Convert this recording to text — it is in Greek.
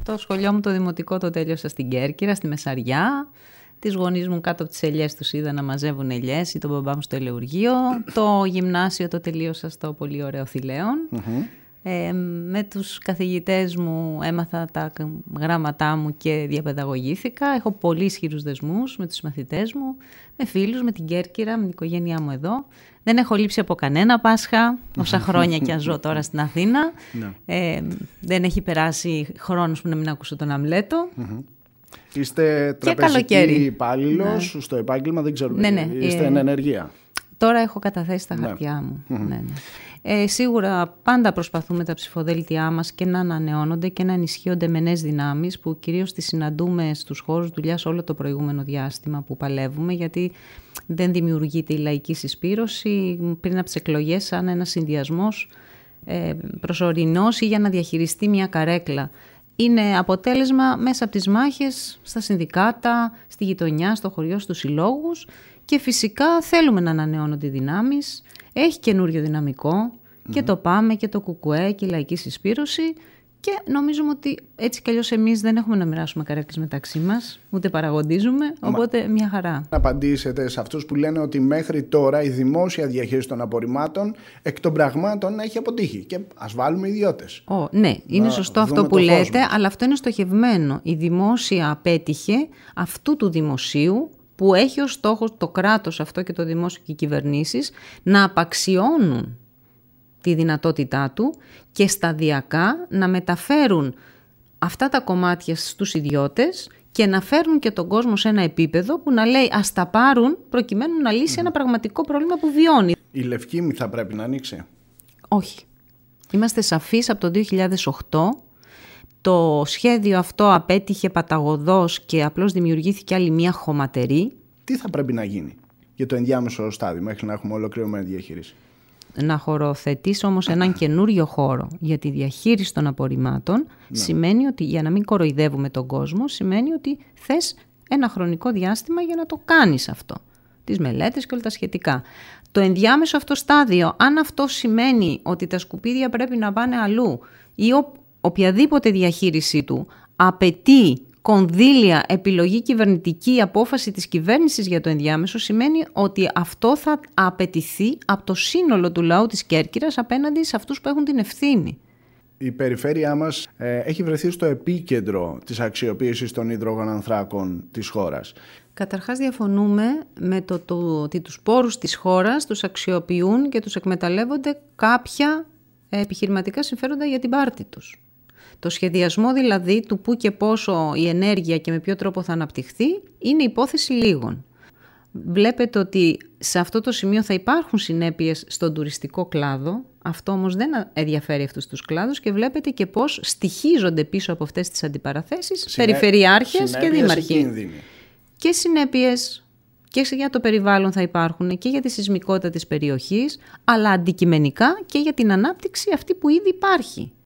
Το σχολείο μου το δημοτικό το τέλειωσα στην Κέρκυρα, στη Μεσαριά. Τις γονείς μου κάτω από τις ελιές τους είδα να μαζεύουν ελιές ή τον μπαμπά μου στο ελεουργείο. Το γυμνάσιο το τελείωσα στο πολύ ωραίο Θηλαίον. Με τους καθηγητές μου έμαθα τα γράμματά μου και διαπαιδαγωγήθηκα. Έχω πολύ ισχυρούς δεσμούς με τους μαθητές μου, με φίλους, με την Κέρκυρα, με την οικογένειά μου εδώ. Δεν έχω λείψει από κανένα Πάσχα, όσα χρόνια και αν ζω τώρα στην Αθήνα. Δεν έχει περάσει χρόνος που να μην ακούσω τον Αμλέτο. Είστε τραπεζική υπάλληλος στο επάγγελμα, δεν ξέρω. Είστε εν ενεργεία. Τώρα έχω καταθέσει τα χαρτιά μου. Σίγουρα πάντα προσπαθούμε τα ψηφοδέλτιά μας και να ανανεώνονται και να ενισχύονται με νέες δυνάμεις που κυρίως τις συναντούμε στους χώρους δουλειάς όλο το προηγούμενο διάστημα που παλεύουμε, γιατί δεν δημιουργείται η λαϊκή συσπήρωση πριν από τις εκλογές σαν ένας συνδυασμός προσωρινός ή για να διαχειριστεί μια καρέκλα. Είναι αποτέλεσμα μέσα από τις μάχες στα συνδικάτα, στη γειτονιά, στο χωριό, στους συλλόγους και φυσικά θέλουμε να ανανεώνονται οι δυνάμεις. Έχει καινούριο δυναμικό και το ΠΑΜΕ και το ΚΚΕ και η λαϊκή συσπήρωση και νομίζουμε ότι έτσι κι αλλιώς εμείς δεν έχουμε να μοιράσουμε καρέκλες μεταξύ μας, ούτε παραγοντίζουμε, οπότε μια χαρά. Να απαντήσετε σε αυτούς που λένε ότι μέχρι τώρα η δημόσια διαχείριση των απορριμμάτων εκ των πραγμάτων έχει αποτύχει και ας βάλουμε ιδιώτες. Ναι, είναι σωστό αυτό που λέτε, αλλά αυτό είναι στοχευμένο. Η δημόσια απέτυχε αυτού του δημοσίου που έχει ως στόχο το κράτος αυτό και το δημόσιο και οι κυβερνήσεις να απαξιώνουν τη δυνατότητά του και σταδιακά να μεταφέρουν αυτά τα κομμάτια στους ιδιώτες και να φέρουν και τον κόσμο σε ένα επίπεδο που να λέει ας τα πάρουν προκειμένου να λύσει ένα πραγματικό πρόβλημα που βιώνει. Η Λευκήμη θα πρέπει να ανοίξει? Όχι. Είμαστε σαφείς από το 2008. Το σχέδιο αυτό απέτυχε παταγωδώς και απλώς δημιουργήθηκε άλλη μια χωματερή. Τι θα πρέπει να γίνει για το ενδιάμεσο στάδιο μέχρι να έχουμε ολοκληρωμένη διαχείριση? Να χωροθετήσει όμως έναν καινούριο χώρο για τη διαχείριση των απορριμμάτων σημαίνει ότι, για να μην κοροϊδεύουμε τον κόσμο, σημαίνει ότι θες ένα χρονικό διάστημα για να το κάνεις αυτό. Τις μελέτες και όλα τα σχετικά. Το ενδιάμεσο αυτό στάδιο, αν αυτό σημαίνει ότι τα σκουπίδια πρέπει να πάνε αλλού ή οποιαδήποτε διαχείρισή του απαιτεί κονδύλια, επιλογή κυβερνητική, απόφαση της κυβέρνησης για το ενδιάμεσο, σημαίνει ότι αυτό θα απαιτηθεί από το σύνολο του λαού της Κέρκυρας απέναντι σε αυτούς που έχουν την ευθύνη. Η περιφέρειά μας έχει βρεθεί στο επίκεντρο της αξιοποίησης των υδρογονανθράκων της χώρας. Καταρχάς διαφωνούμε με το ότι τους πόρους της χώρας τους αξιοποιούν και τους εκμεταλλεύονται κάποια επιχειρηματικά συμφέροντα για την πάρτη τους. Το σχεδιασμό δηλαδή του πού και πόσο η ενέργεια και με ποιο τρόπο θα αναπτυχθεί είναι υπόθεση λίγων. Βλέπετε ότι σε αυτό το σημείο θα υπάρχουν συνέπειες στον τουριστικό κλάδο, αυτό όμως δεν ενδιαφέρει αυτούς τους κλάδους και βλέπετε και πώς στοιχίζονται πίσω από αυτές τις αντιπαραθέσεις περιφερειάρχες και δήμαρχοι. Και συνέπειες και για το περιβάλλον θα υπάρχουν και για τη σεισμικότητα της περιοχής, αλλά αντικειμενικά και για την ανάπτυξη αυτή που ήδη υπάρχει.